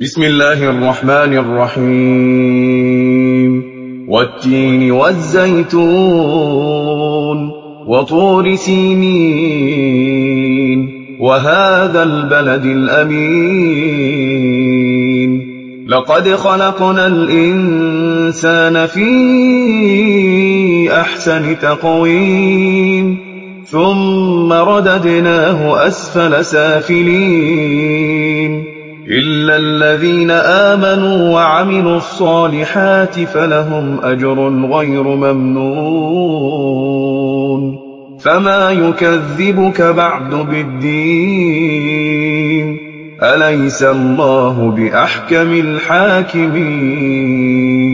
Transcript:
بسم الله الرحمن الرحيم والتين والزيتون وطور سينين وهذا البلد الأمين لقد خلقنا الإنسان في أحسن تقويم ثم رددناه أسفل سافلين إلا الذين آمنوا وعملوا الصالحات فلهم أجر غير ممنون فما يكذبك بعد بالدين أليس الله بأحكم الحاكمين